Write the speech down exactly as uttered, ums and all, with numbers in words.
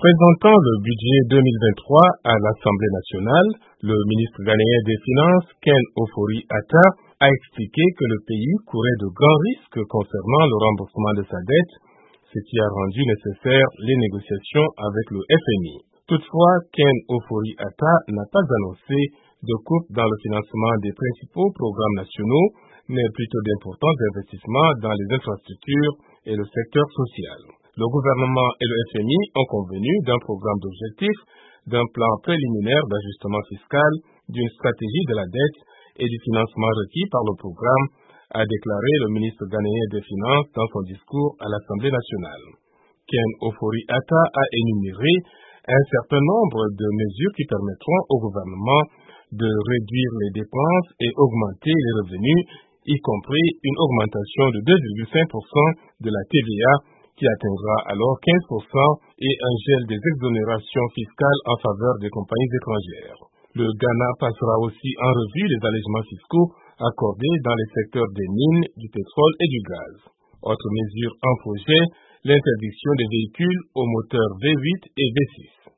Présentant le budget deux mille vingt-trois à l'Assemblée nationale, le ministre ghanéen des Finances, Ken Ofori-Atta, a expliqué que le pays courait de grands risques concernant le remboursement de sa dette, ce qui a rendu nécessaire les négociations avec le F M I. Toutefois, Ken Ofori-Atta n'a pas annoncé de coupe dans le financement des principaux programmes nationaux, mais plutôt d'importants investissements dans les infrastructures et le secteur social. Le gouvernement et le F M I ont convenu d'un programme d'objectifs, d'un plan préliminaire d'ajustement fiscal, d'une stratégie de la dette et du financement requis par le programme, a déclaré le ministre ghanéen des Finances dans son discours à l'Assemblée nationale. Ken Ofori-Atta a énuméré un certain nombre de mesures qui permettront au gouvernement de réduire les dépenses et augmenter les revenus, y compris une augmentation de deux virgule cinq pour cent de la T V A qui atteindra alors quinze pour cent et un gel des exonérations fiscales en faveur des compagnies étrangères. Le Ghana passera aussi en revue les allègements fiscaux accordés dans les secteurs des mines, du pétrole et du gaz. Autre mesure en projet, l'interdiction des véhicules aux moteurs V huit et V six.